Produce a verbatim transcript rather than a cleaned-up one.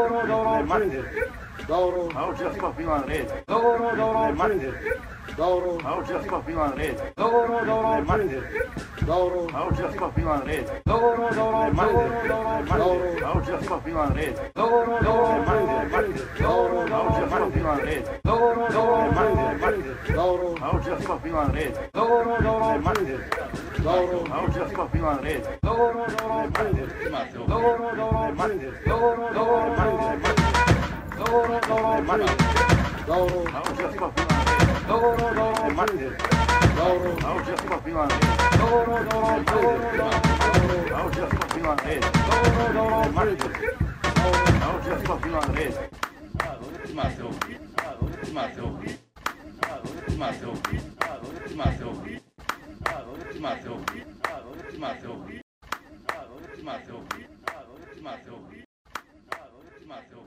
Dobro, dobro, Martir. dobro, A hoje as copinhas na rede. dobro, dobro, Martir. dobro, A hoje as copinhas na rede. dobro, dobro, Martir. dobro, A hoje as copinhas na rede. dobro, dobro, Martir. dobro, A hoje as copinhas na rede. dobro, dobro, Martir. dobro, A hoje as copinhas na rede. dobro, dobro, Martir. dobro, A hoje as copinhas na rede. dobro, dobro, Martir. dobro, A hoje as copinhas na rede. dobro, dobro, Martir. dobro, dobro, Martir. dobro, dobro, Martir. dobro, dobro, Martir. dobro, A hoje as copinhas na rede. dobro, dobro, Martir. dobro, A hoje as copinhas na rede. dobro, dobro, dobro, A hoje as copinhas na rede. dobro, dobro, Martir. A hoje as copinhas na rede. Matou. Matou. Matou. Matou. Matou. Matou. Matou. Matou. Matou.